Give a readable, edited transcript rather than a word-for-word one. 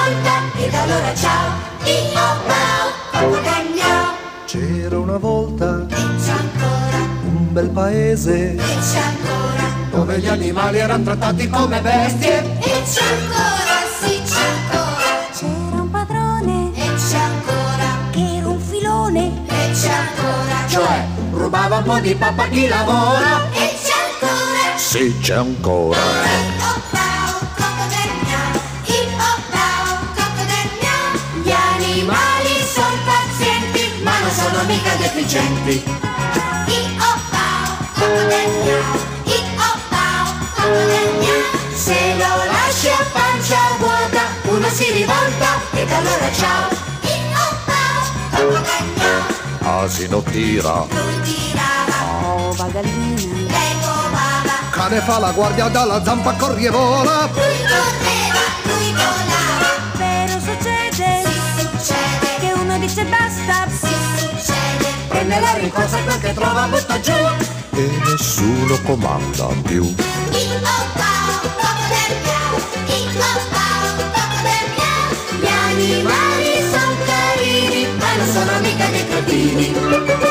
volta, ed allora ciao, i-oh-bao, Coco del miau. C'era una volta E c'è ancora, un bel paese e c'è ancora, dove gli animali erano trattati come bestie. e c'è ancora, sì c'è ancora. C'era un padrone E c'è ancora, che era un filone. e c'è ancora, Cioè, rubava un po' di pappa a chi lavora. e c'è ancora. Sì, c'è ancora. I-oh-bao, Coco del miau, i-oh-bao, Coco del miau. Gli animali sono pazienti, ma non sono mica deficienti. I-oh-bao, Coco del miau, i-oh-bao, Coco del miau. Se lo lasci a pancia vuota, uno si rivolta ed allora ciao. I-oh-bao, Coco del miau. Asino tira, Lui tirava, Ova gallina, lei volava. cane fa la guardia dalla zampa corrie vola. Lui correva, lui volava. però succede Si succede, che uno dice basta. si succede. Prende la rincorsa quel che trova butta giù. E nessuno comanda più. I-oh-bao, Coco del miau, i-oh-bao, Coco del miau. Gli animali sono carini, ma non sono mica dei cretini.